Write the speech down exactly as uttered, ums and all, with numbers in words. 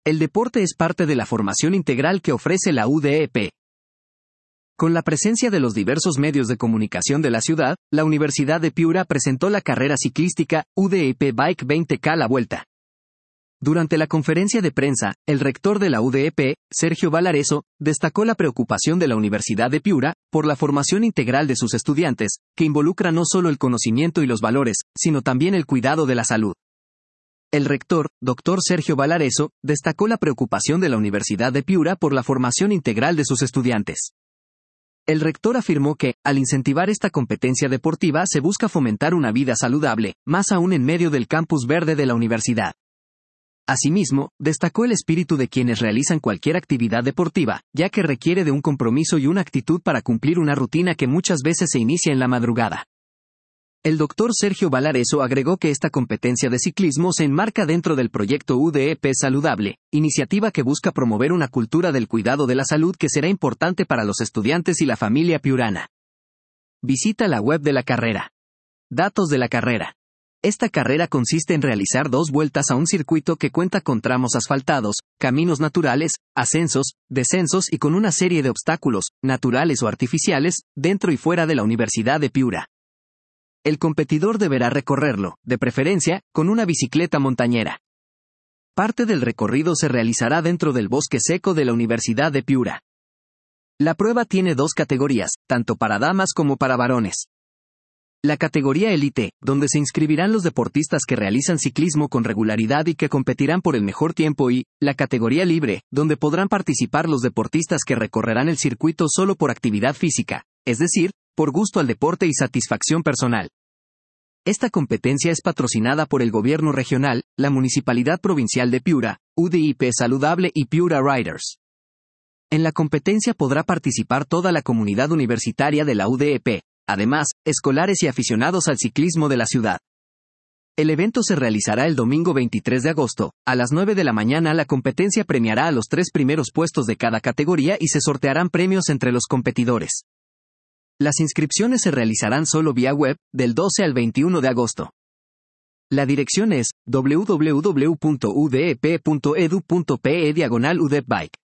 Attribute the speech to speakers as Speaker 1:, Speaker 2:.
Speaker 1: El deporte es parte de la formación integral que ofrece la U D E P. Con la presencia de los diversos medios de comunicación de la ciudad, la Universidad de Piura presentó la carrera ciclística U D E P Bike veinte K La Vuelta. Durante la conferencia de prensa, el rector de la U D E P, Sergio Valareso, destacó la preocupación de la Universidad de Piura por la formación integral de sus estudiantes, que involucra no solo el conocimiento y los valores, sino también el cuidado de la salud. El rector, doctor Sergio Valareso, destacó la preocupación de la Universidad de Piura por la formación integral de sus estudiantes. El rector afirmó que, al incentivar esta competencia deportiva, se busca fomentar una vida saludable, más aún en medio del campus verde de la universidad. Asimismo, destacó el espíritu de quienes realizan cualquier actividad deportiva, ya que requiere de un compromiso y una actitud para cumplir una rutina que muchas veces se inicia en la madrugada. El doctor Sergio Valareso agregó que esta competencia de ciclismo se enmarca dentro del proyecto U D E P Saludable, iniciativa que busca promover una cultura del cuidado de la salud que será importante para los estudiantes y la familia piurana. Visita la web de la carrera. Datos de la carrera. Esta carrera consiste en realizar dos vueltas a un circuito que cuenta con tramos asfaltados, caminos naturales, ascensos, descensos y con una serie de obstáculos, naturales o artificiales, dentro y fuera de la Universidad de Piura. El competidor deberá recorrerlo, de preferencia, con una bicicleta montañera. Parte del recorrido se realizará dentro del bosque seco de la Universidad de Piura. La prueba tiene dos categorías, tanto para damas como para varones. La categoría Elite, donde se inscribirán los deportistas que realizan ciclismo con regularidad y que competirán por el mejor tiempo y, la categoría Libre, donde podrán participar los deportistas que recorrerán el circuito solo por actividad física, es decir, por gusto al deporte y satisfacción personal. Esta competencia es patrocinada por el Gobierno Regional, la Municipalidad Provincial de Piura, U D E P Saludable y Piura Riders. En la competencia podrá participar toda la comunidad universitaria de la U D E P, además, escolares y aficionados al ciclismo de la ciudad. El evento se realizará el domingo veintitrés de agosto, a las nueve de la mañana. La competencia premiará a los tres primeros puestos de cada categoría y se sortearán premios entre los competidores. Las inscripciones se realizarán solo vía web, del doce al veintiuno de agosto. La dirección es doble u doble u doble u punto u d e p punto e d u punto p e diagonal U D E P Bike.